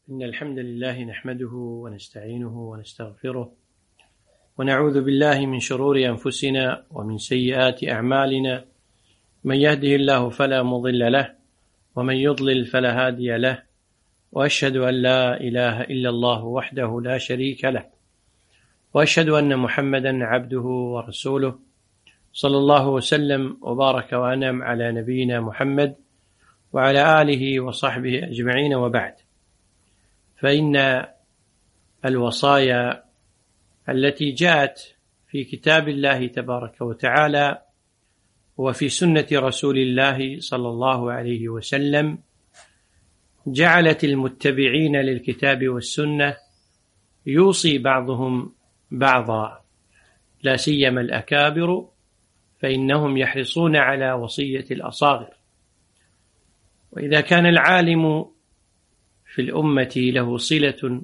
إن الحمد لله نحمده ونستعينه ونستغفره ونعوذ بالله من شرور أنفسنا ومن سيئات أعمالنا، من يهده الله فلا مضل له ومن يضلل فلا هادي له، وأشهد أن لا إله إلا الله وحده لا شريك له، وأشهد أن محمدا عبده ورسوله، صلى الله وسلم وبارك وأنعم على نبينا محمد وعلى آله وصحبه أجمعين، وبعد. فإن الوصايا التي جاءت في كتاب الله تبارك وتعالى وفي سنة رسول الله صلى الله عليه وسلم جعلت المتبعين للكتاب والسنة يوصي بعضهم بعضا، لا سيما الأكابر، فإنهم يحرصون على وصية الأصاغر. وإذا كان العالم في الأمة له صلة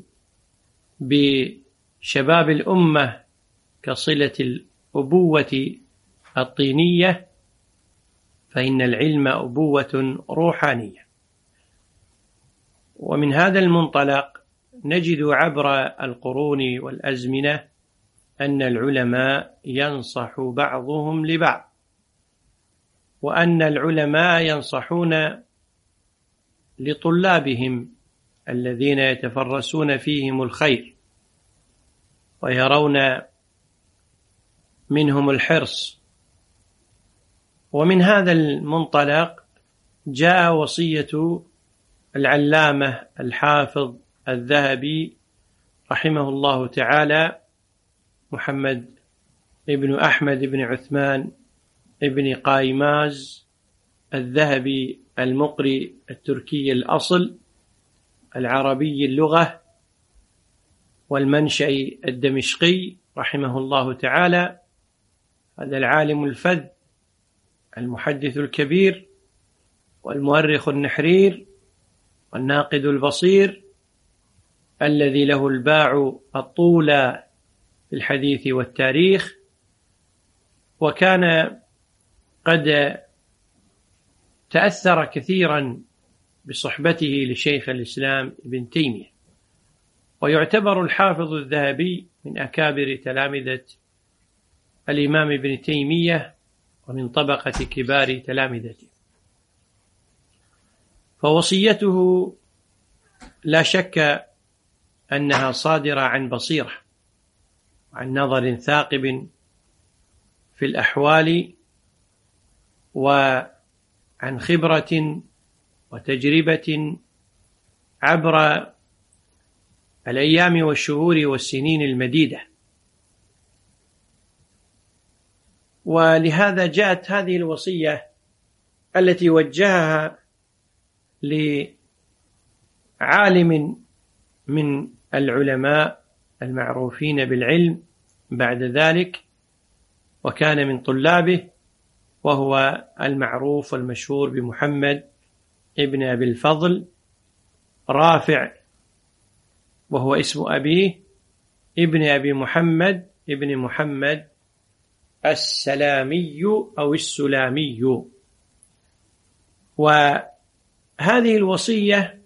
بشباب الأمة كصلة الأبوة الطينية، فإن العلم أبوة روحانية. ومن هذا المنطلق نجد عبر القرون والأزمنة أن العلماء ينصح بعضهم لبعض، وأن العلماء ينصحون لطلابهم الذين يتفرسون فيهم الخير ويرون منهم الحرص. ومن هذا المنطلق جاء وصية العلامة الحافظ الذهبي رحمه الله تعالى، محمد ابن أحمد بن عثمان ابن قايماز الذهبي المقري التركي الأصل، العربي اللغة، والمنشأ الدمشقي، رحمه الله تعالى. هذا العالم الفذ المحدث الكبير والمؤرخ النحرير والناقد البصير، الذي له الباع الطولى في الحديث والتاريخ، وكان قد تأثر كثيرا بصحبته لشيخ الإسلام ابن تيمية، ويعتبر الحافظ الذهبي من أكابر تلامذة الإمام ابن تيمية ومن طبقة كبار تلامذته. فوصيته لا شك أنها صادرة عن بصيرة وعن نظر ثاقب في الأحوال، وعن خبرة وتجربة عبر الأيام والشهور والسنين المديدة. ولهذا جاءت هذه الوصية التي وجهها لعالم من العلماء المعروفين بالعلم بعد ذلك، وكان من طلابه، وهو المعروف والمشهور بمحمد ابن أبي الفضل رافع، وهو اسم أبيه ابن أبي محمد ابن محمد السلامي أو السلامي. وهذه الوصية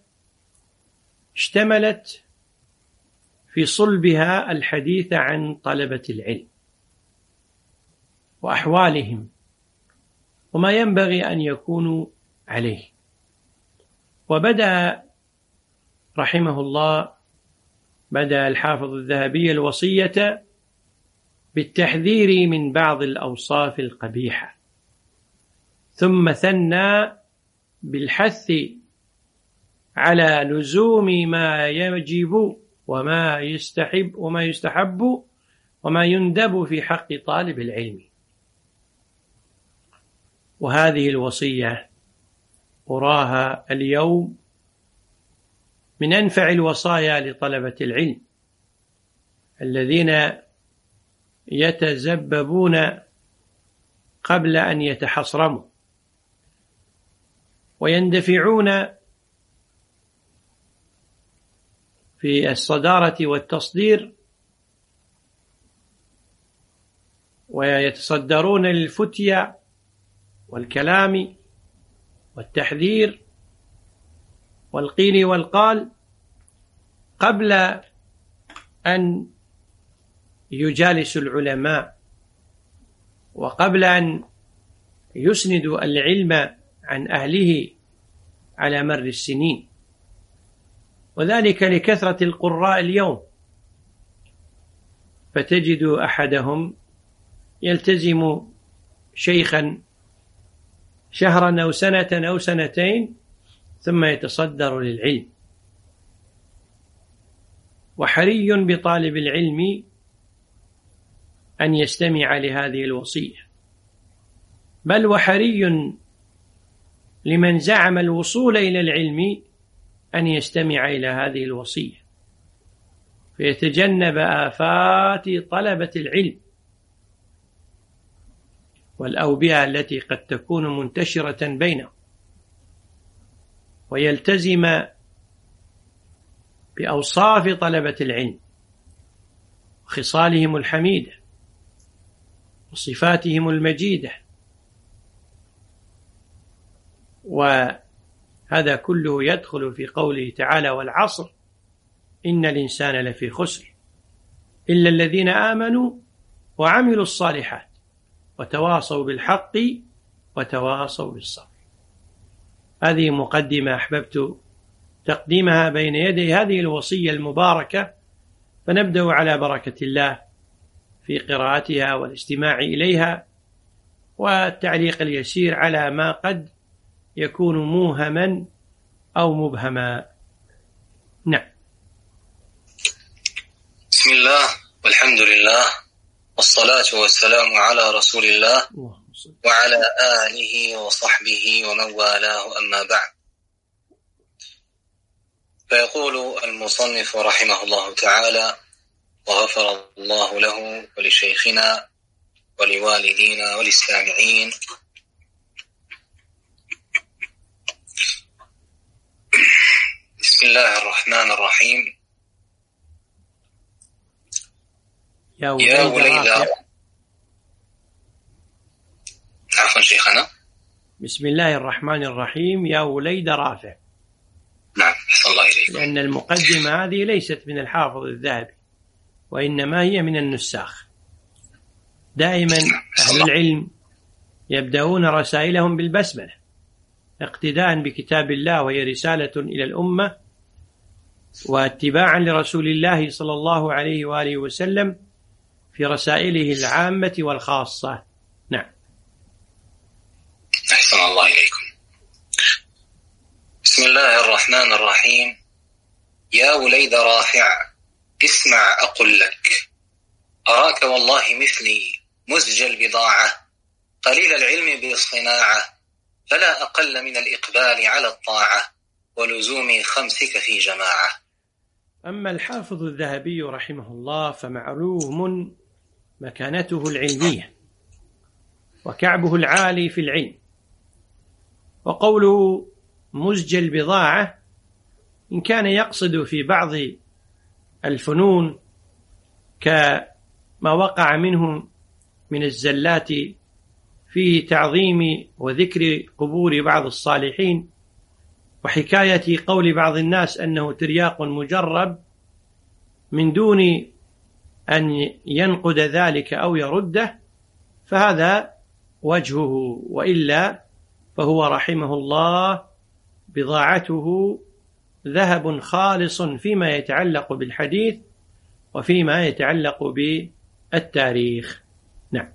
اشتملت في صلبها الحديث عن طلبة العلم وأحوالهم وما ينبغي أن يكونوا عليه. وبدأ رحمه الله الحافظ الذهبي الوصية بالتحذير من بعض الأوصاف القبيحة، ثم ثنى بالحث على لزوم ما يجب وما يستحب وما يندب في حق طالب العلم. وهذه الوصية أراها اليوم من أنفع الوصايا لطلبة العلم الذين يتزببون قبل أن يتحصرموا ويندفعون في الصدارة والتصدير، ويتصدرون للفتية والكلام والتحذير والقيل والقال، قبل أن يجالس العلماء وقبل أن يسند العلم عن أهله على مر السنين، وذلك لكثرة القراء اليوم، فتجد أحدهم يلتزم شيخا شهرا أو سنة أو سنتين ثم يتصدر للعلم. وحري بطالب العلم أن يستمع لهذه الوصية، بل وحري لمن زعم الوصول إلى العلم أن يستمع إلى هذه الوصية فيتجنب آفات طلبة العلم والأوبئة التي قد تكون منتشرة بينهم، ويلتزم بأوصاف طلبة العلم وخصالهم الحميدة وصفاتهم المجيدة. وهذا كله يدخل في قوله تعالى: والعصر إن الإنسان لفي خسر إلا الذين آمنوا وعملوا الصالحات وتواصوا بالحق وتواصوا بالصبر. هذه مقدمة أحببت تقديمها بين يدي هذه الوصية المباركة، فنبدأ على بركة الله في قراءتها والاستماع إليها والتعليق اليسير على ما قد يكون موهما أو مبهما. نعم. بسم الله والحمد لله والصلاة والسلام على رسول الله وعلى آله وصحبه ومن والاه، أما بعد. فيقول المصنف رحمه الله تعالى: وغفر الله له ولشيخنا ولوالدينا وللسامعين. بسم الله الرحمن الرحيم. يا وليد عفوا شيخنا. بسم الله الرحمن الرحيم. يا وليد رافع. نعم، أحسن الله إليك. لأن المقدمة هذه ليست من الحافظ الذهبي، وإنما هي من النساخ. دائما أهل العلم يبدأون رسائلهم بالبسملة اقتداء بكتاب الله، وهي رسالة إلى الأمة واتباعا لرسول الله صلى الله عليه وآله وسلم في رسائله العامة والخاصة. نعم. أحسن الله إليكم. بسم الله الرحمن الرحيم. يا وليد رافع، اسمع أقل لك، أراك والله مثلي مزج البضاعة، قليل العلم بالصناعة، فلا أقل من الإقبال على الطاعة ولزوم خمسك في جماعة. أما الحافظ الذهبي رحمه الله فمعلوم مكانته العلمية وكعبه العالي في العلم، وقوله مزج البضاعة إن كان يقصد في بعض الفنون كما وقع منه من الزلات في تعظيم وذكر قبور بعض الصالحين وحكاية قول بعض الناس أنه ترياق مجرب من دون أن ينقد ذلك أو يرده، فهذا وجهه، وإلا فهو رحمه الله بضاعته ذهب خالص فيما يتعلق بالحديث وفيما يتعلق بالتاريخ. نعم.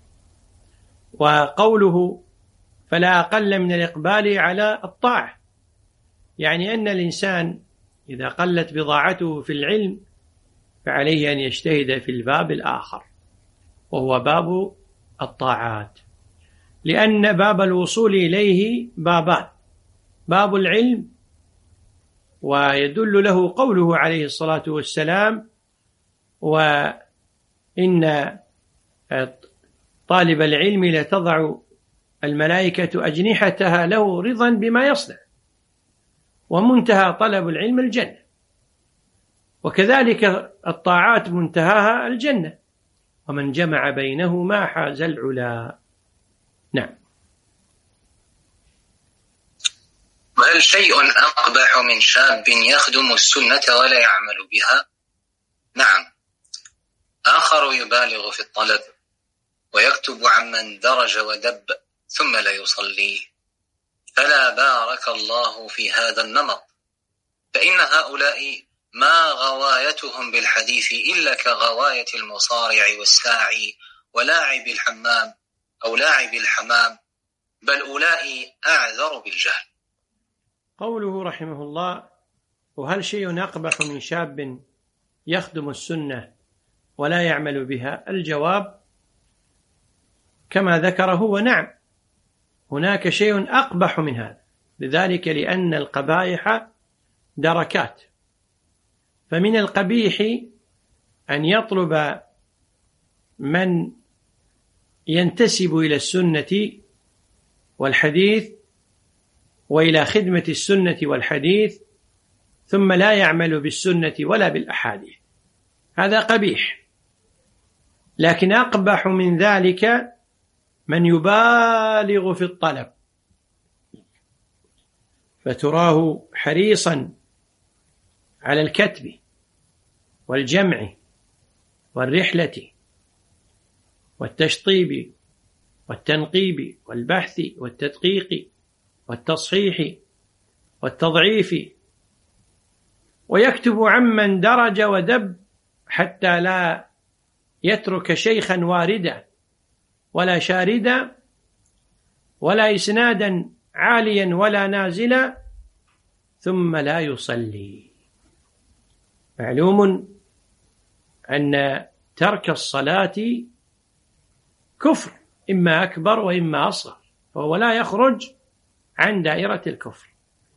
وقوله فلا أقل من الإقبال على الطاعة، يعني أن الإنسان إذا قلت بضاعته في العلم فعليه أن يجتهد في الباب الآخر وهو باب الطاعات، لأن باب الوصول إليه بابان: باب العلم، ويدل له قوله عليه الصلاة والسلام: وإن طالب العلم لتضع الملائكة أجنحتها له رضا بما يصنع، ومنتهى طلب العلم الجنة، وكذلك الطاعات منتهاها الجنة، ومن جمع بينهما حاز العلا. نعم. وهل شيء أقبح من شاب يخدم السنة ولا يعمل بها؟ نعم. آخر يبالغ في الطلب ويكتب عمن درج ودب ثم لا يصلي، فلا بارك الله في هذا النمط، فإن هؤلاء ما غوايتهم بالحديث إلا كغواية المصارع والساعي ولاعب الحمام أو لاعب الحمام، بل أولئك أعذر بالجهل. قوله رحمه الله: وهل شيء أقبح من شاب يخدم السنة ولا يعمل بها؟ الجواب كما ذكره ونعم، هناك شيء أقبح من هذا، لذلك لأن القبائح دركات، فمن القبيح أن يطلب من ينتسب إلى السنة والحديث وإلى خدمة السنة والحديث ثم لا يعمل بالسنة ولا بالأحاديث، هذا قبيح. لكن أقبح من ذلك من يبالغ في الطلب، فتراه حريصا على الكتب والجمع والرحلة والتشطيب والتنقيب والبحث والتدقيق والتصحيح والتضعيف، ويكتب عمن درج ودب حتى لا يترك شيخا واردا ولا شاردا ولا إسنادا عاليا ولا نازلا ثم لا يصلي. معلوم أن ترك الصلاة كفر، إما أكبر وإما أصغر، فهو لا يخرج عن دائرة الكفر.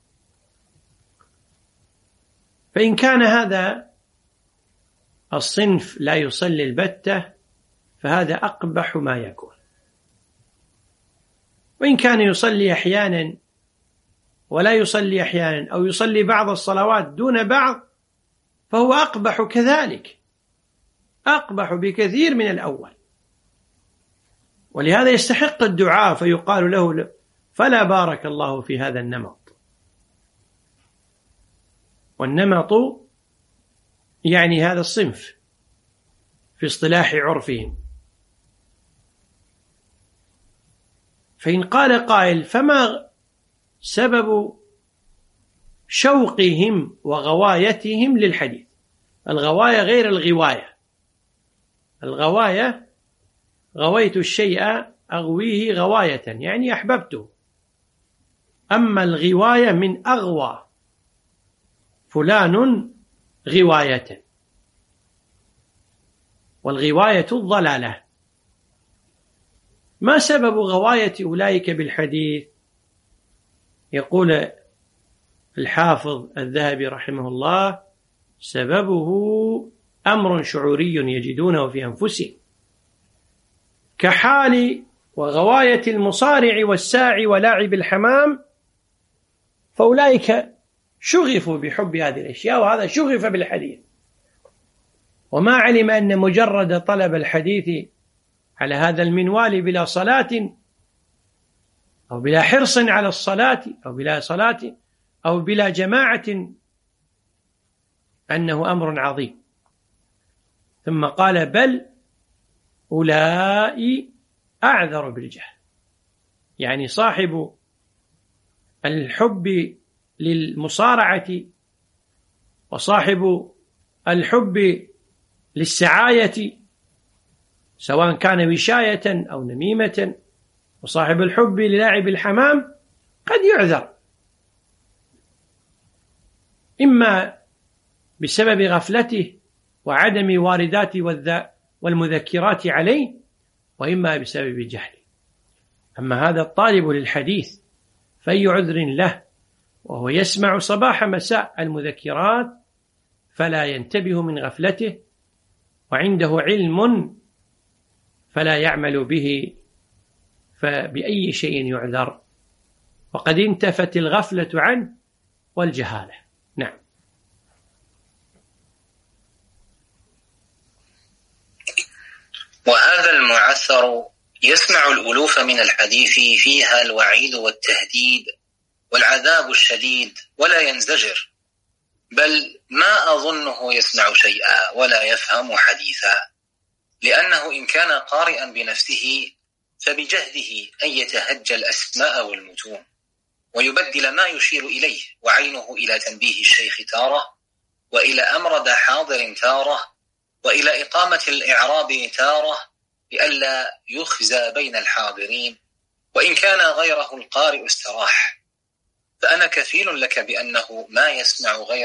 فإن كان هذا الصنف لا يصلي البتة فهذا أقبح ما يكون، وإن كان يصلي أحيانا ولا يصلي أحيانا أو يصلي بعض الصلوات دون بعض فهو أقبح كذلك، أقبح بكثير من الأول، ولهذا يستحق الدعاء فيقال له فلا بارك الله في هذا النمط. والنمط يعني هذا الصنف في اصطلاح عرفهم. فإن قال قائل فما سبب شوقهم وغوايتهم للحديث؟ الغواية غير الغواية، الغواية غويت الشيء أغويه غواية يعني أحببته، أما الغواية من أغوى فلان غواية، والغواية الضلالة. ما سبب غواية أولئك بالحديث؟ يقول الحافظ الذهبي رحمه الله: سببه أمر شعوري يجدونه في أنفسهم، كحال وغواية المصارع والساعي ولاعب الحمام، فأولئك شغفوا بحب هذه الأشياء، وهذا شغف بالحديث، وما علم أن مجرد طلب الحديث على هذا المنوال بلا صلاة أو بلا حرص على الصلاة أو بلا صلاة أو بلا جماعة أنه أمر عظيم. ثم قال: بل أولئك أعذر بالجهل، يعني صاحب الحب للمصارعة وصاحب الحب للسعاية سواء كان وشاية أو نميمة، وصاحب الحب للاعب الحمام قد يعذر، إما بسبب غفلته وعدم واردات والمذكرات عليه، وإما بسبب جهله. أما هذا الطالب للحديث فأي عذر له وهو يسمع صباح مساء المذكرات فلا ينتبه من غفلته، وعنده علم فلا يعمل به، فبأي شيء يعذر؟ وقد انتفت الغفلة عنه والجهالة. نعم. وهذا المعثر يسمع الألوف من الحديث فيها الوعيد والتهديد والعذاب الشديد ولا ينزجر، بل ما أظنه يسمع شيئا ولا يفهم حديثا، لأنه إن كان قارئا بنفسه فبجهده أن يتهجى الأسماء والمتون ويبدل ما يشير إليه وعينه إلى تنبيه الشيخ تارة، وإلى أمرد حاضر تارة، وإلى إقامة الإعراب تارة، لئلا يخزى بين الحاضرين، وإن كان غيره القارئ استراح. فأنا كفيل لك بأنه ما يسمع غير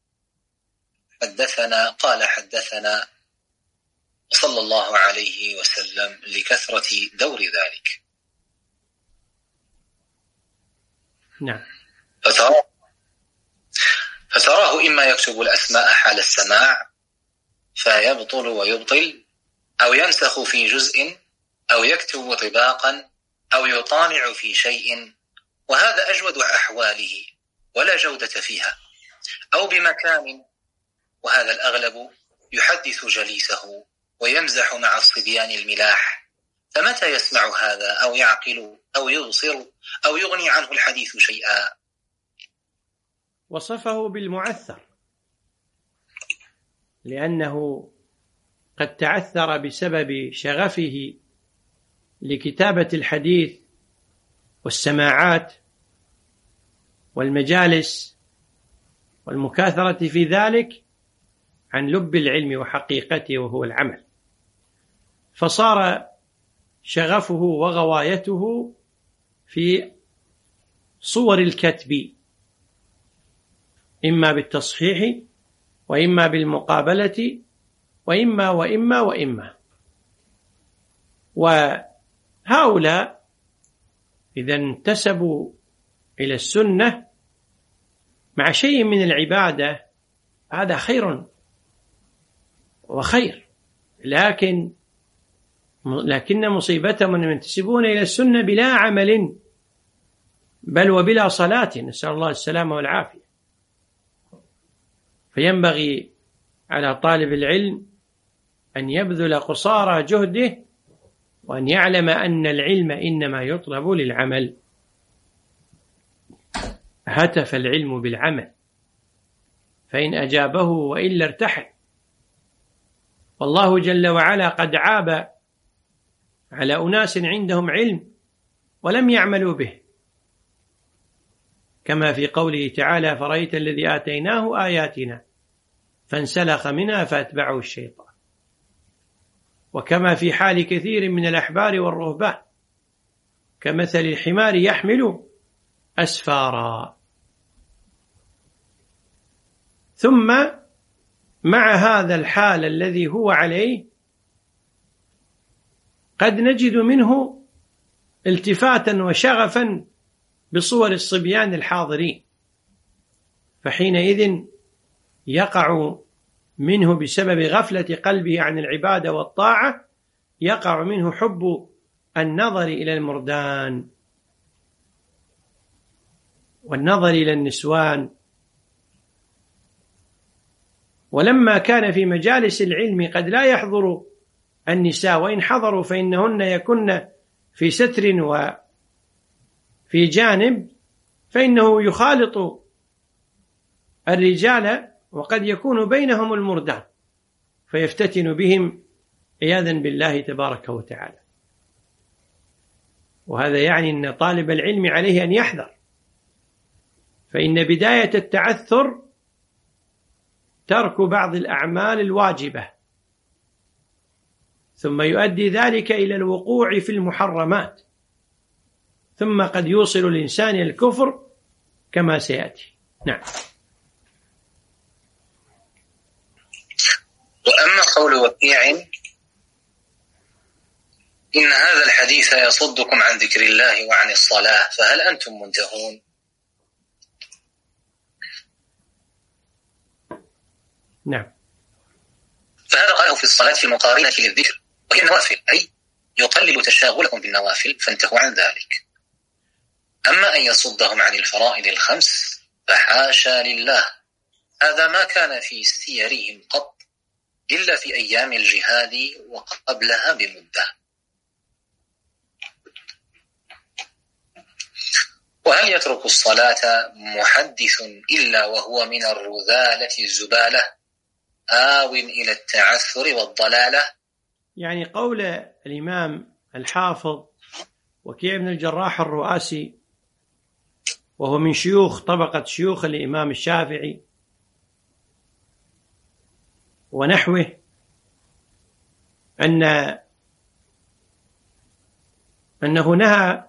حدثنا قال حدثنا صلى الله عليه وسلم لكثرة دور ذلك. نعم. فتراه إما يكتب الأسماء حال السماع فيبطل ويبطل، أو ينسخ في جزء، أو يكتب طباقا، أو يطالع في شيء، وهذا أجود أحواله ولا جودة فيها، أو بمكان، وهذا الأغلب يحدث جليسه ويمزح مع الصبيان الملاح، فمتى يسمع هذا أو يعقل أو يبصر أو يغني عنه الحديث شيئا؟ وصفه بالمعثر لأنه قد تعثر بسبب شغفه لكتابة الحديث والسماعات والمجالس والمكاثرة في ذلك عن لب العلم وحقيقته وهو العمل، فصار شغفه وغوايته في صور الكتب، إما بالتصحيح وإما بالمقابلة وإما. وهؤلاء إذا انتسبوا إلى السنة مع شيء من العبادة هذا خير وخير، لكن مصيبتهم أنهم ينتسبون إلى السنة بلا عمل بل وبلا صلاة، نسأل الله السلامة والعافية. فينبغي على طالب العلم أن يبذل قصارى جهده وأن يعلم أن العلم إنما يطلب للعمل. هتف العلم بالعمل، فإن أجابه وإلا ارتحل. والله جل وعلا قد عاب على أناس عندهم علم ولم يعملوا به، كما في قوله تعالى: فرأيت الذي آتيناه آياتنا فانسلخ منها فأتبعه الشيطان. وكما في حال كثير من الأحبار والرهبان كمثل الحمار يحمل أسفارا. ثم مع هذا الحال الذي هو عليه قد نجد منه التفاتا وشغفا بصور الصبيان الحاضرين، فحينئذ يقع منه بسبب غفلة قلبه عن العبادة والطاعة، يقع منه حب النظر إلى المردان والنظر إلى النسوان. ولما كان في مجالس العلم قد لا يحضر النساء، وإن حضروا فإنهن يكن في ستر وفي جانب، فإنه يخالط الرجال وقد يكون بينهم المردان فيفتتن بهم عياذا بالله تبارك وتعالى. وهذا يعني أن طالب العلم عليه أن يحذر، فإن بداية التعثر ترك بعض الأعمال الواجبة، ثم يؤدي ذلك إلى الوقوع في المحرمات، ثم قد يوصل الإنسان إلى الكفر كما سيأتي. نعم. وأما قول وكيع: إن هذا الحديث يصدكم عن ذكر الله وعن الصلاة فهل أنتم منتهون؟ نعم. فهذا قاله في الصلاة في المقارنة للذكر وهي النوافل، أي يقلل تشاغلكم بالنوافل فانتهوا عن ذلك. أما أن يصدهم عن الفرائض الخمس فحاشا لله، هذا ما كان في سيرهم قط إلا في أيام الجهاد وقبلها بمدة. وهل يترك الصلاة محدث إلا وهو من الرذالة الزبالة آو إلى التعثر والضلالة؟ يعني قول الإمام الحافظ وكيع بن الجراح الرؤاسي، وهو من شيوخ طبقة شيوخ الإمام الشافعي ونحوه، أنه نهى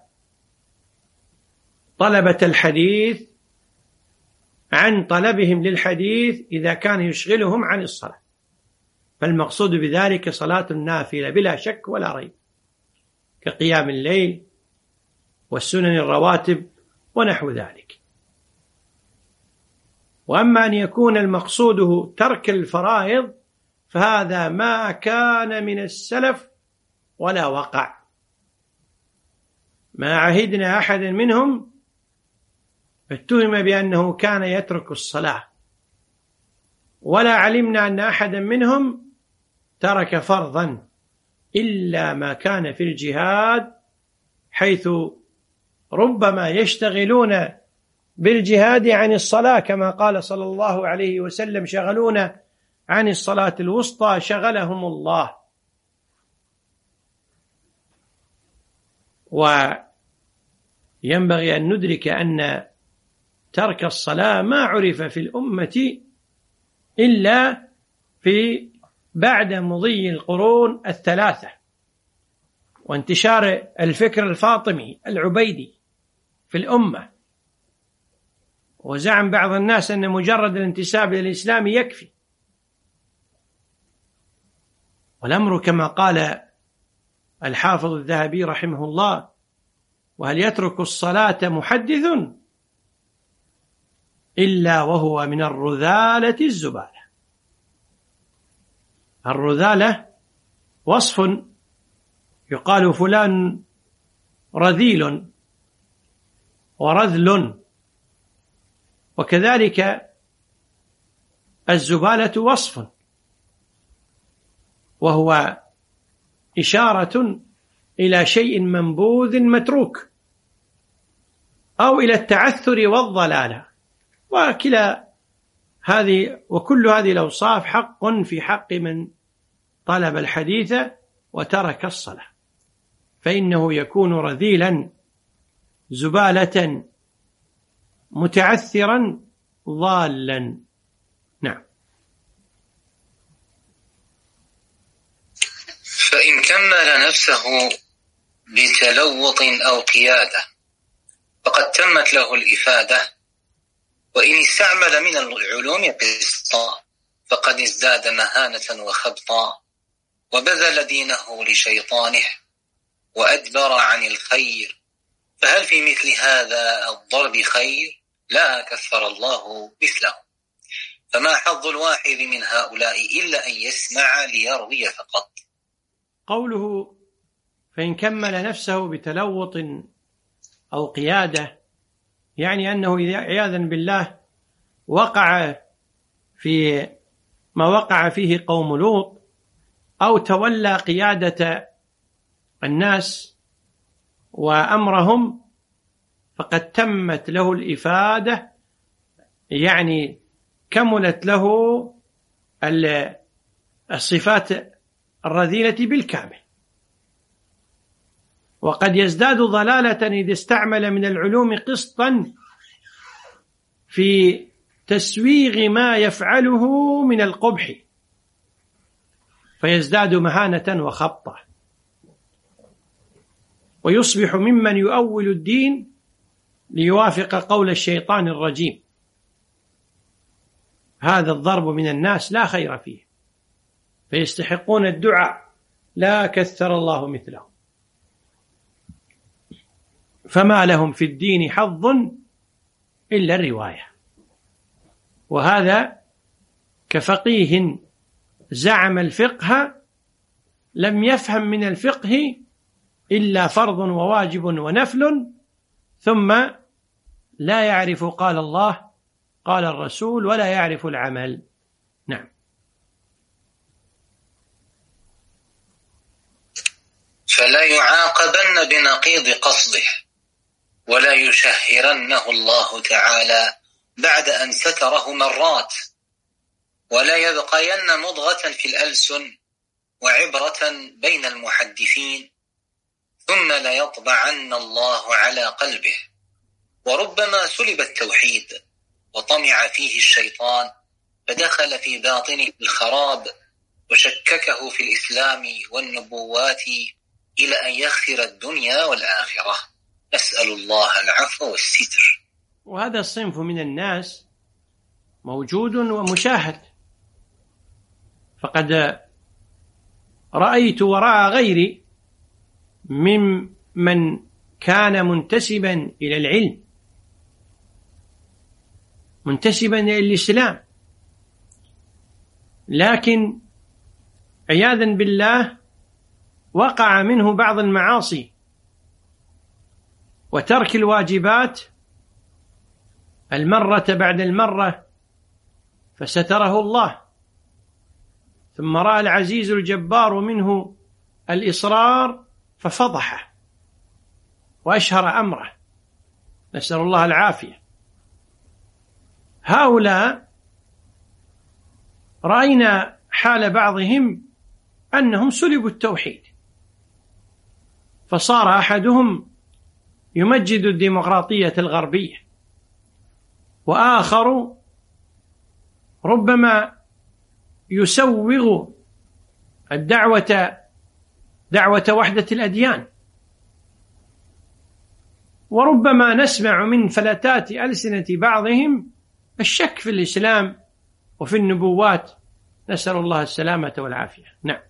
طلبة الحديث عن طلبهم للحديث إذا كان يشغلهم عن الصلاة، فالمقصود بذلك صلاة النافلة بلا شك ولا ريب، كقيام الليل والسنن الرواتب ونحو ذلك. وأما أن يكون المقصود ترك الفرائض فهذا ما كان من السلف ولا وقع، ما عهدنا أحد منهم اتهم بأنه كان يترك الصلاة، ولا علمنا أن أحدا منهم ترك فرضا إلا ما كان في الجهاد، حيث ربما يشتغلون بالجهاد عن الصلاة، كما قال صلى الله عليه وسلم: شغلونا عن الصلاة الوسطى شغلهم الله. وينبغي أن ندرك أن ترك الصلاة ما عرف في الأمة إلا في بعد مضي القرون الثلاثة وانتشار الفكر الفاطمي العبيدي في الأمة، وزعم بعض الناس أن مجرد الانتساب للإسلام يكفي، والأمر كما قال الحافظ الذهبي رحمه الله: وهل يترك الصلاة محدث إلا وهو من الرذالة الزبالة. الرذالة وصف يقال فلان رذيل ورذل، وكذلك الزبالة وصف، وهو إشارة إلى شيء منبوذ متروك أو إلى التعثر والضلالة، وكل هذه الأوصاف حق في حق من طلب الحديث وترك الصلاة، فإنه يكون رذيلا زبالة متعثرا ضالا. نعم. فإن كمل نفسه بتلوط أو قيادة فقد تمت له الإفادة، وإن استعمل من العلوم قسطا فقد ازداد مهانة وخبطا، وبذل دينه لشيطانه وأدبر عن الخير. فهل في مثل هذا الضرب خير؟ لا كثر الله مثله. فما حظ الواحد من هؤلاء إلا أن يسمع ليروي فقط. قوله فإن كمل نفسه بتلوط أو قيادة، يعني أنه عياذا بالله وقع في ما وقع فيه قوم لوط، أو تولى قيادة الناس وأمرهم، فقد تمت له الإفادة، يعني كملت له الصفات الرذيلة بالكامل. وقد يزداد ضلالة إذا استعمل من العلوم قسطا في تسويغ ما يفعله من القبح، فيزداد مهانة وخبطة، ويصبح ممن يؤول الدين ليوافق قول الشيطان الرجيم. هذا الضرب من الناس لا خير فيه، فيستحقون الدعاء لا كثر الله مثله، فما لهم في الدين حظ إلا الرواية. وهذا كفقيه زعم الفقه لم يفهم من الفقه إلا فرض وواجب ونفل، ثم لا يعرف قال الله قال الرسول ولا يعرف العمل. نعم. فلا يعاقبن بنقيض قصده، ولا يشهرنه الله تعالى بعد أن ستره مرات، ولا يبقين مضغة في الألسن وعبرة بين المحدثين، ثم ليطبعن الله على قلبه. وربما سلب التوحيد وطمع فيه الشيطان فدخل في باطنه الخراب وشككه في الإسلام والنبوات إلى أن يخسر الدنيا والآخرة. أسأل الله العفو والستر. وهذا الصنف من الناس موجود ومشاهد، فقد رأيت وراء غيري ممن كان منتسبا إلى العلم، منتسبا إلى الإسلام، لكن عياذا بالله وقع منه بعض المعاصي وترك الواجبات المرة بعد المرة، فستره الله، ثم رأى العزيز الجبار منه الإصرار ففضحه وأشهر أمره، نسأل الله العافية. هؤلاء رأينا حال بعضهم أنهم سلبوا التوحيد، فصار أحدهم يمجد الديمقراطية الغربية، وآخر ربما يسوغ دعوة وحدة الأديان، وربما نسمع من فلتات ألسنة بعضهم الشك في الإسلام وفي النبوات، نسأل الله السلامة والعافية. نعم.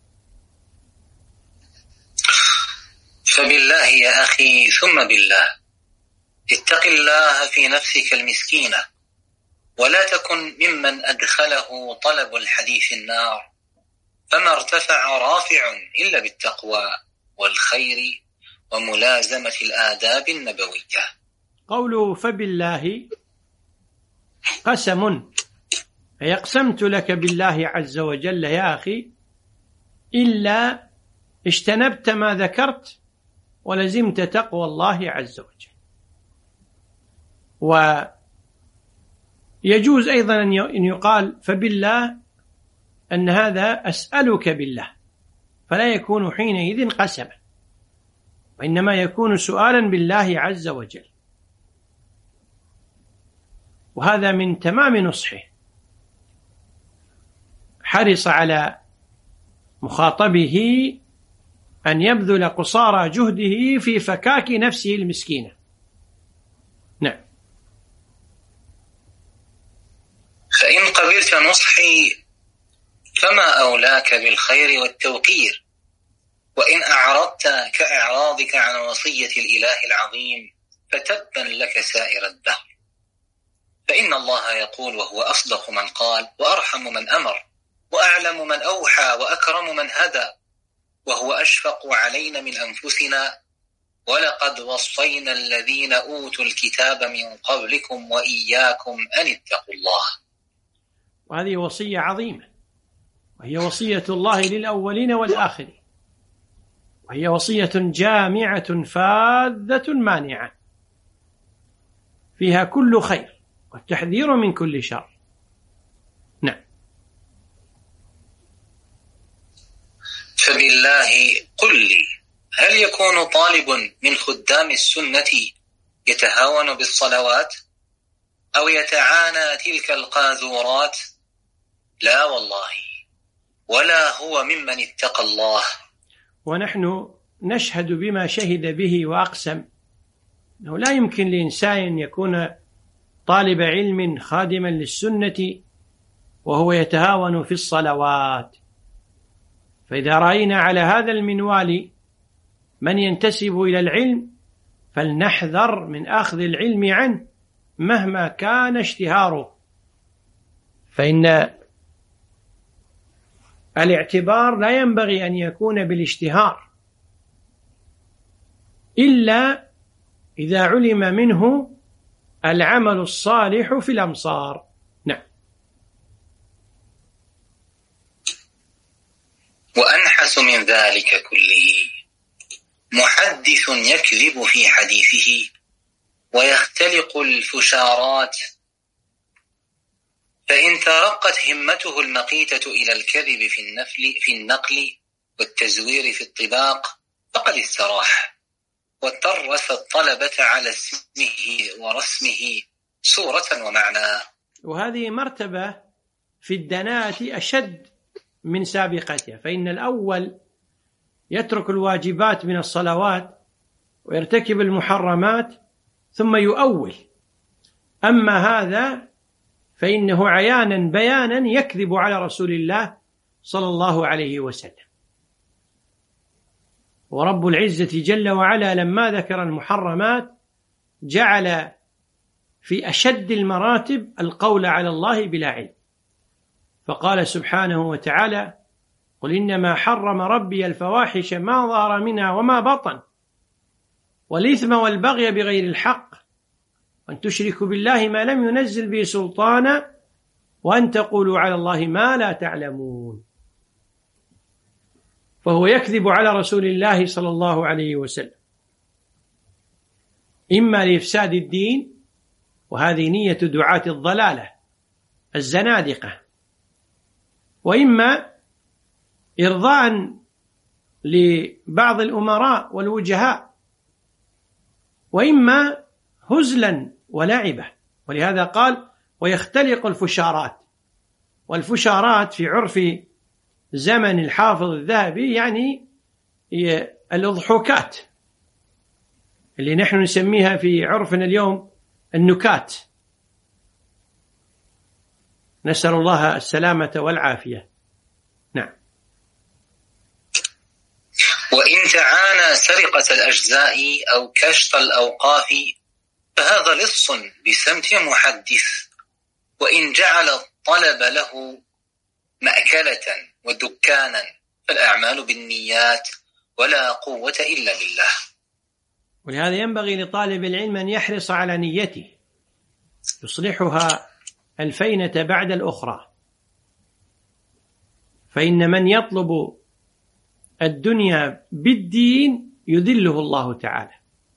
فبالله يا أخي ثم بالله اتق الله في نفسك المسكينة، ولا تكن ممن أدخله طلب الحديث النار، فما ارتفع رافع إلا بالتقوى والخير وملازمة الآداب النبوية. قوله فبالله قسم، أي أقسمت لك بالله عز وجل يا أخي إلا اجتنبت ما ذكرت ولزمت تقوى الله عز وجل. ويجوز أيضا أن يقال فبالله أن هذا أسألك بالله، فلا يكون حينئذ قسما، وإنما يكون سؤالا بالله عز وجل، وهذا من تمام نصحه، حرص على مخاطبه أن يبذل قصارى جهده في فكاك نفسه المسكينة. نعم. فإن قبلت نصحي فما أولاك بالخير والتوقير، وإن أعرضت كإعراضك عن وصية الإله العظيم فتبا لك سائر الدهر. فإن الله يقول وهو أصدق من قال، وأرحم من أمر، وأعلم من أوحى، وأكرم من هدى، وهو أشفق علينا من أنفسنا، ولقد وصينا الذين أوتوا الكتاب من قبلكم وإياكم أن اتقوا الله. وهذه وصية عظيمة، وهي وصية الله للأولين والآخرين، وهي وصية جامعة فاذة مانعة، فيها كل خير والتحذير من كل شر. نعم. فبالله قل لي، هل يكون طالب من خدام السنة يتهاون بالصلوات أو يتعانى تلك القاذورات؟ لا والله، ولا هو ممن اتقى الله. ونحن نشهد بما شهد به وأقسم أنه لا يمكن لإنسان يكون طالب علم خادما للسنة وهو يتهاون في الصلوات. فإذا رأينا على هذا المنوال من ينتسب إلى العلم فلنحذر من أخذ العلم عنه مهما كان اشتهاره، فإن الاعتبار لا ينبغي أن يكون بالاشتهار إلا إذا علم منه العمل الصالح في الأمصار. نعم. وأنحس من ذلك كله محدث يكذب في حديثه ويختلق الفشارات، فإن ترقت همته المقيتة إلى الكذب في النقل والتزوير في الطباق فقد استراح، وترس الطلبة على اسمه ورسمه صورة ومعنى. وهذه مرتبة في الدناءة أشد من سابقتها، فإن الأول يترك الواجبات من الصلوات ويرتكب المحرمات ثم يؤول، أما هذا فإنه عيانا بيانا يكذب على رسول الله صلى الله عليه وسلم. ورب العزة جل وعلا لما ذكر المحرمات جعل في أشد المراتب القول على الله بلا علم، فقال سبحانه وتعالى: قل إنما حرم ربي الفواحش ما ظهر منها وما بطن والإثم والبغي بغير الحق وأن تشركوا بالله ما لم ينزل به سلطانا وأن تقولوا على الله ما لا تعلمون. فهو يكذب على رسول الله صلى الله عليه وسلم، إما لإفساد الدين، وهذه نية دعاة الضلالة الزنادقة، وإما إرضاء لبعض الأمراء والوجهاء، وإما هزلا ولعبة. ولهذا قال: ويختلق الفشارات. والفشارات في عرف زمن الحافظ الذهبي يعني الأضحوكات اللي نحن نسميها في عرفنا اليوم النكات، نسأل الله السلامة والعافية. نعم. وإن تعانى سرقة الأجزاء أو كشط الأوقاف فهذا لص بسمت محدث، وإن جعل الطلب له مأكلة ودكانا فالأعمال بالنيات ولا قوة إلا بالله. ولهذا ينبغي لطالب العلم أن يحرص على نيته يصلحها الفينة بعد الأخرى، فإن من يطلب الدنيا بالدين يذله الله تعالى.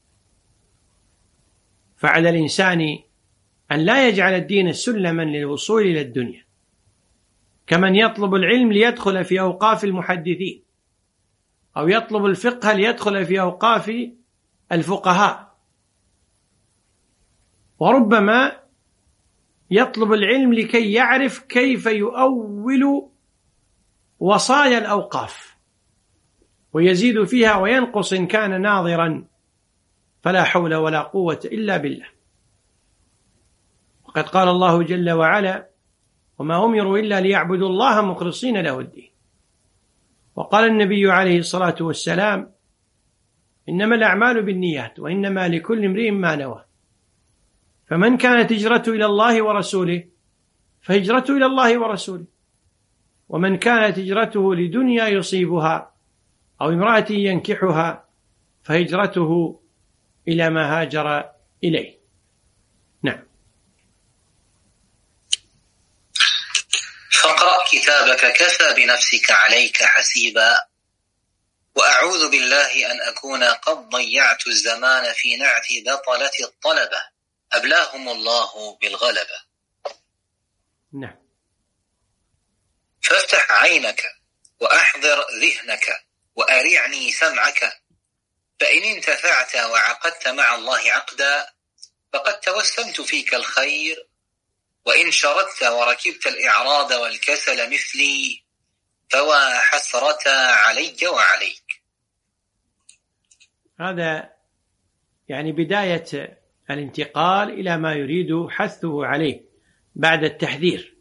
فعلى الإنسان أن لا يجعل الدين سلما للوصول إلى الدنيا، كمن يطلب العلم ليدخل في أوقاف المحدثين، أو يطلب الفقه ليدخل في أوقاف الفقهاء، وربما يطلب العلم لكي يعرف كيف يؤول وصايا الأوقاف ويزيد فيها وينقص إن كان ناظرا، فلا حول ولا قوة إلا بالله. وقد قال الله جل وعلا: وما أمروا إلا ليعبدوا الله مخلصين له الدين. وقال النبي عليه الصلاة والسلام: إنما الأعمال بالنيات وإنما لكل امرئ ما نوى، فمن كانت هجرته إلى الله ورسوله فهجرته إلى الله ورسوله، ومن كانت هجرته لدنيا يصيبها أو امرأة ينكحها فهجرته إلى ما هاجر إليه. نعم. فاقرأ كتابك كفى بنفسك عليك حسيبا، وأعوذ بالله أن أكون قد ضيعت الزمان في نعت بطلة الطلبة أبلاهم الله بالغلبة. نعم. فافتح عينك وأحضر ذهنك وأرعني سمعك، فإن انتفعت وعقدت مع الله عقدا فقد توسمت فيك الخير، وإن شردت وركبت الإعراض والكسل مثلي فوا حسرة علي وعليك. هذا يعني بداية الانتقال إلى ما يريد حثه عليه بعد التحذير.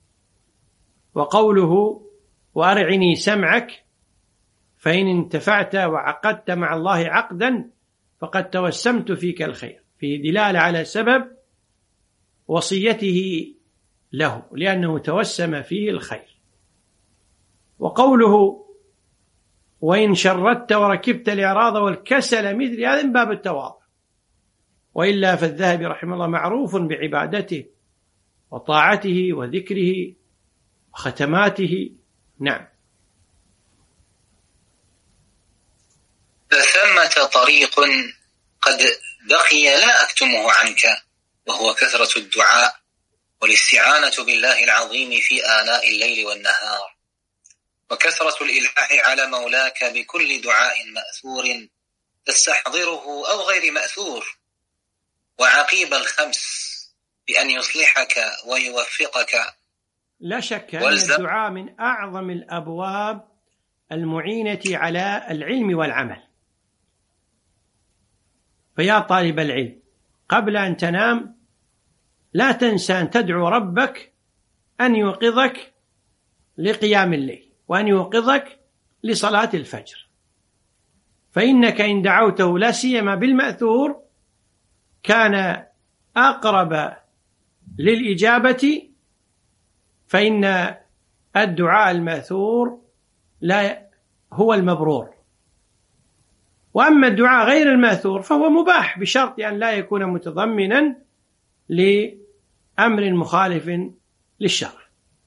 وقوله: وأرعني سمعك، فإن انتفعت وعقدت مع الله عقدا فقد توسمت فيك الخير، فيه دلالة على سبب وصيته له لأنه توسم فيه الخير. وقوله: وإن شردت وركبت الإعراض والكسل مثل، هذا من باب التواضع، وإلا فالذهبي رحمه الله معروف بعبادته وطاعته وذكره وختماته. نعم. فثمة طريق قد بقي لا أكتمه عنك، وهو كثرة الدعاء والاستعانة بالله العظيم في آناء الليل والنهار، وكثرة الإلحاح على مولاك بكل دعاء مأثور تستحضره أو غير مأثور، وعقيب الخمس بأن يصلحك ويوفقك. لا شك أن الدعاء من أعظم الأبواب المعينة على العلم والعمل. فيا طالب العلم، قبل أن تنام لا تنسى أن تدعو ربك أن يوقظك لقيام الليل، وأن يوقظك لصلاة الفجر، فإنك إن دعوته لا سيما بالمأثور كان أقرب للإجابة، فإن الدعاء المأثور لا هو المبرور، وأما الدعاء غير المأثور فهو مباح بشرط أن لا يكون متضمنا لأمر مخالف للشرع.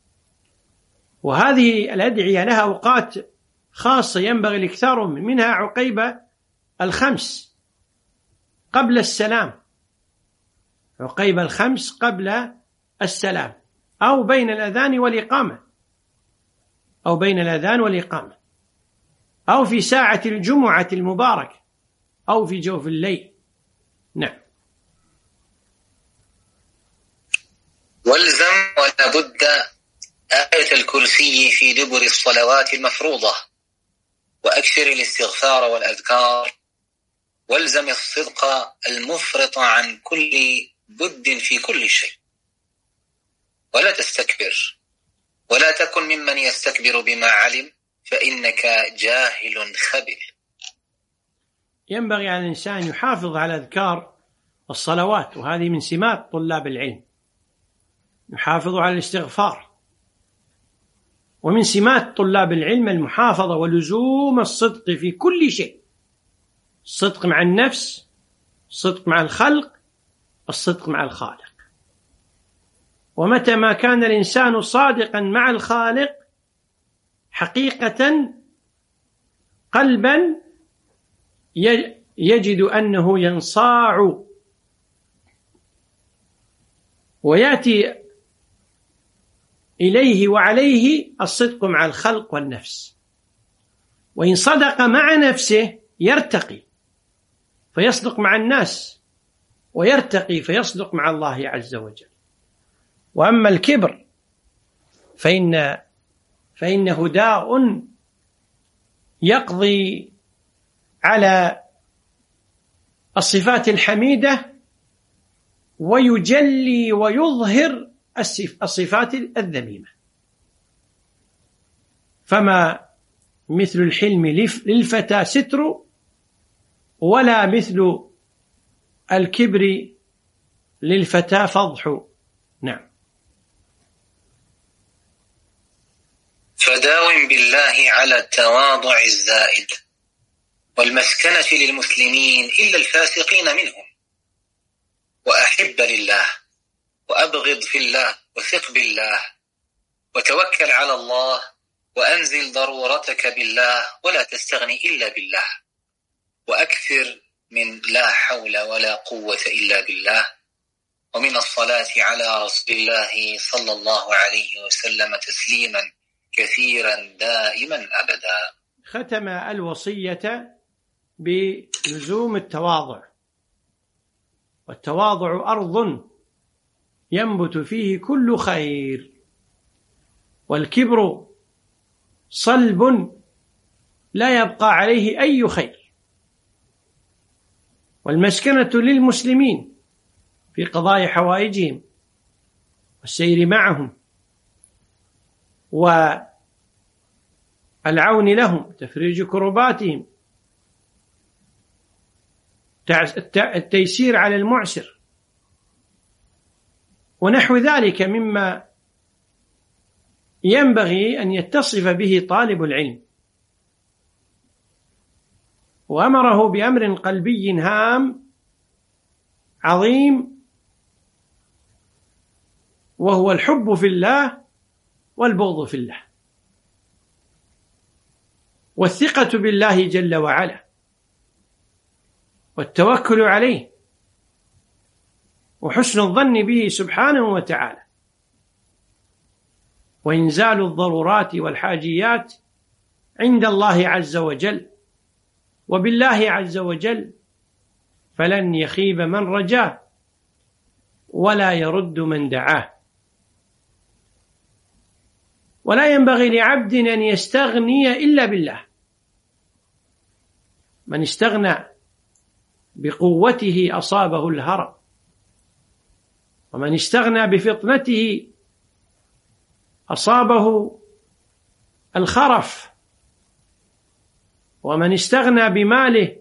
وهذه الأدعية لها أوقات خاصة ينبغي الاكثار منها عقيب الخمس قبل السلام، عقيب الخمس قبل السلام، أو بين الأذان والإقامة، أو بين الأذان والإقامة، أو في ساعة الجمعة المباركة، أو في جوف الليل. نعم. والزم ولا بد آية الكرسي في دبر الصلوات المفروضة، وأكثر الاستغفار والأذكار، والزم الصدق المفرط عن كل بد في كل شيء، ولا تستكبر، ولا تكن ممن يستكبر بما علم، فإنك جاهل خبل. ينبغي على الإنسان يحافظ على أذكار الصلوات، وهذه من سمات طلاب العلم، يحافظ على الاستغفار. ومن سمات طلاب العلم المحافظة ولزوم الصدق في كل شيء، الصدق مع النفس، الصدق مع الخلق، الصدق مع الخالق. ومتى ما كان الإنسان صادقا مع الخالق حقيقة قلبا يجد أنه ينصاع ويأتي إليه وعليه الصدق مع الخلق والنفس. وإن صدق مع نفسه يرتقي فيصدق مع الناس، ويرتقي فيصدق مع الله عز وجل. وأما الكبر فإنه داء يقضي على الصفات الحميدة ويجلي ويظهر الصفات الذميمة. فما مثل الحلم للفتى ستر، ولا مثل الكبر للفتى فضح. نعم. فداوم بالله على التواضع الزائد والمسكنة للمسلمين إلا الفاسقين منهم، وأحب لله، وأبغض في الله، وثق بالله، وتوكل على الله، وأنزل ضرورتك بالله، ولا تستغني إلا بالله، وأكثر من لا حول ولا قوة إلا بالله، ومن الصلاة على رسول الله صلى الله عليه وسلم تسليما كثيرا دائما أبدا. ختم الوصية بلزوم التواضع، والتواضع أرض ينبت فيه كل خير، والكبر صلب لا يبقى عليه أي خير. والمسكنة للمسلمين في قضاء حوائجهم والسير معهم والعون لهم، تفريج كرباتهم، التيسير على المعسر، ونحو ذلك مما ينبغي أن يتصف به طالب العلم. وأمره بأمر قلبي هام عظيم، وهو الحب في الله والبغض في الله، والثقة بالله جل وعلا، والتوكل عليه، وحسن الظن به سبحانه وتعالى، وإنزال الضرورات والحاجيات عند الله عز وجل وبالله عز وجل، فلن يخيب من رجاه ولا يرد من دعاه. ولا ينبغي لعبد أن يستغني إلا بالله. من استغنى بقوته أصابه الهرم، ومن استغنى بفطنته أصابه الخرف، ومن استغنى بماله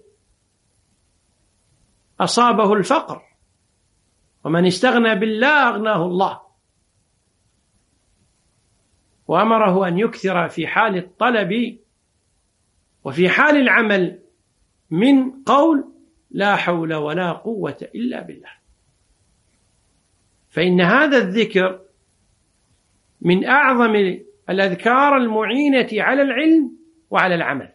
أصابه الفقر، ومن استغنى بالله أغناه الله. وأمره أن يكثر في حال الطلب وفي حال العمل من قول لا حول ولا قوة إلا بالله، فإن هذا الذكر من أعظم الأذكار المعينة على العلم وعلى العمل.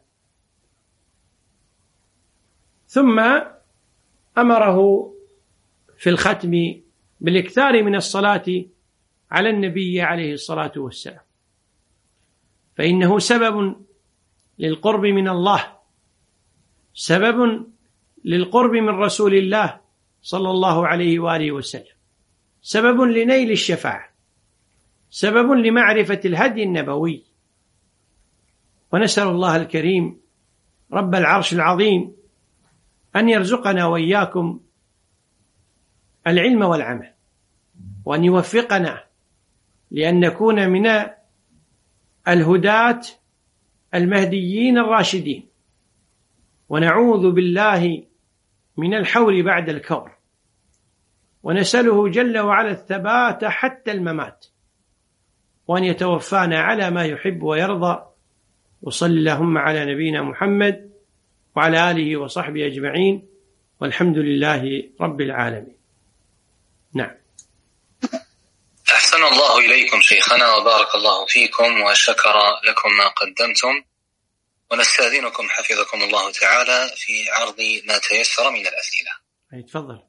ثم أمره في الختم بالاكثار من الصلاة على النبي عليه الصلاة والسلام، فإنه سبب للقرب من الله، سبب للقرب من رسول الله صلى الله عليه وآله وسلم، سبب لنيل الشفاعة، سبب لمعرفة الهدي النبوي. ونسأل الله الكريم رب العرش العظيم أن يرزقنا وإياكم العلم والعمل، وأن يوفقنا لأن نكون من الهداة المهديين الراشدين، ونعوذ بالله من الحول بعد الكور، ونسأله جل وعلا الثبات حتى الممات، وأن يتوفانا على ما يحب ويرضى. وصل اللهم على نبينا محمد وعلى آله وصحبه أجمعين، والحمد لله رب العالمين. نعم. أحسن الله إليكم شيخنا وبارك الله فيكم وشكر لكم ما قدمتم، ونستأذنكم حفظكم الله تعالى في عرض ما تيسر من الأسئلة. تفضل.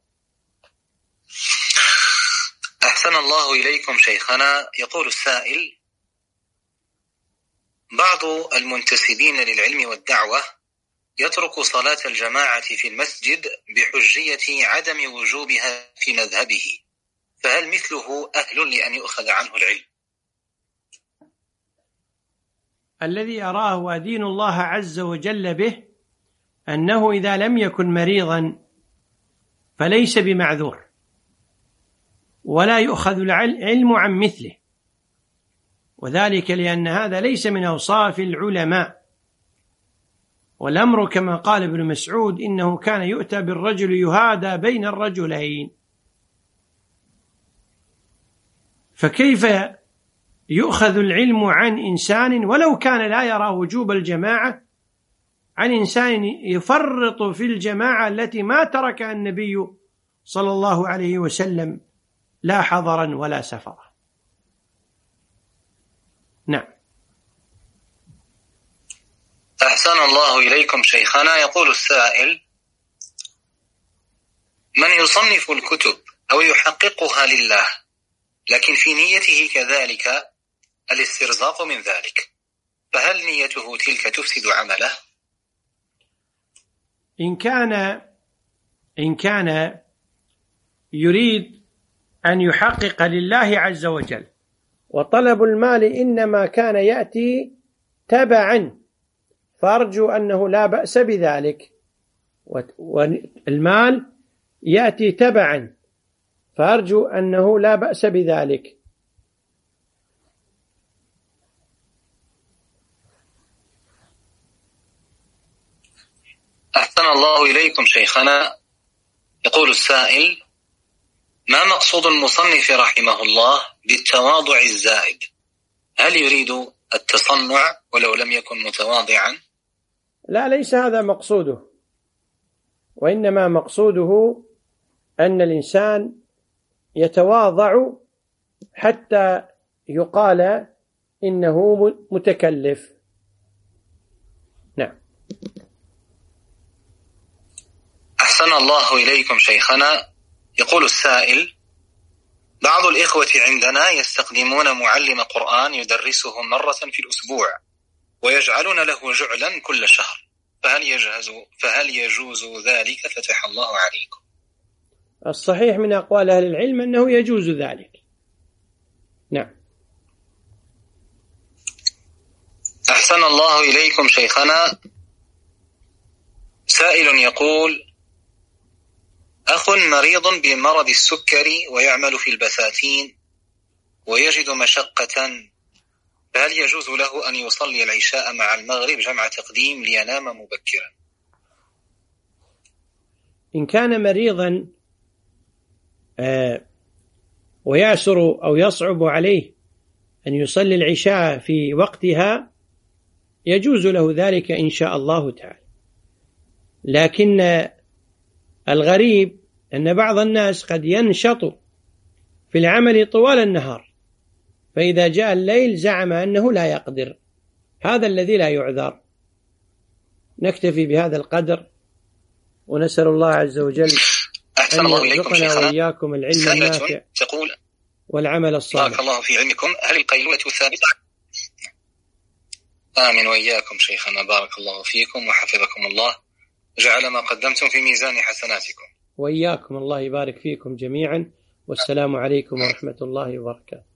أحسن الله إليكم شيخنا. يقول السائل: بعض المنتسبين للعلم والدعوة يترك صلاة الجماعة في المسجد بحجية عدم وجوبها في مذهبه، فهل مثله أهل لأن يؤخذ عنه العلم؟ الذي أراه وأدين الله عز وجل به أنه إذا لم يكن مريضا فليس بمعذور، ولا يؤخذ العلم عن مثله، وذلك لأن هذا ليس من أوصاف العلماء. والأمر كما قال ابن مسعود: إنه كان يؤتى بالرجل يهادى بين الرجلين. فكيف يؤخذ العلم عن إنسان ولو كان لا يرى وجوب الجماعة، عن إنسان يفرط في الجماعة التي ما تركها النبي صلى الله عليه وسلم لا حضرا ولا سفرا؟ نعم. أحسن الله إليكم شيخنا. يقول السائل: من يصنف الكتب أو يحققها لله لكن في نيته كذلك الاسترزاق من ذلك، فهل نيته تلك تفسد عمله؟ إن كان يريد أن يحقق لله عز وجل، وطلب المال إنما كان يأتي تبعا، فأرجو أنه لا بأس بذلك، والمال يأتي تبعا، فأرجو أنه لا بأس بذلك. أحسن الله إليكم شيخنا. يقول السائل: ما مقصود المصنف رحمه الله بالتواضع الزائد؟ هل يريد التصنع ولو لم يكن متواضعا؟ لا، ليس هذا مقصوده، وإنما مقصوده أن الإنسان يتواضع حتى يقال إنه متكلف. نعم. أحسن الله إليكم شيخنا. يقول السائل: بعض الإخوة عندنا يستخدمون معلم قرآن يدرسه مرة في الأسبوع ويجعلون له جعلا كل شهر، فهل يجوز ذلك؟ فتح الله عليكم. الصحيح من أقوال أهل العلم أنه يجوز ذلك. نعم. أحسن الله إليكم شيخنا. سائل يقول: أخ مريض بمرض السكري ويعمل في البساتين ويجد مشقة، فهل يجوز له أن يصلي العشاء مع المغرب جمع تقديم لينام مبكرا؟ إن كان مريضا ويعسر أو يصعب عليه أن يصلي العشاء في وقتها يجوز له ذلك إن شاء الله تعالى. لكن الغريب أن بعض الناس قد ينشط في العمل طوال النهار، فإذا جاء الليل زعم أنه لا يقدر، هذا الذي لا يعذر. نكتفي بهذا القدر، ونسأل الله عز وجل أن يرزقنا وإياكم العلم النافع والعمل الصالح. بارك الله في علمكم. هل القيلولة ثابتة؟ آمين وإياكم شيخنا، بارك الله فيكم وحفظكم الله، جعل ما قدمتم في ميزان حسناتكم. وإياكم، الله يبارك فيكم جميعا، والسلام عليكم ورحمة الله وبركاته.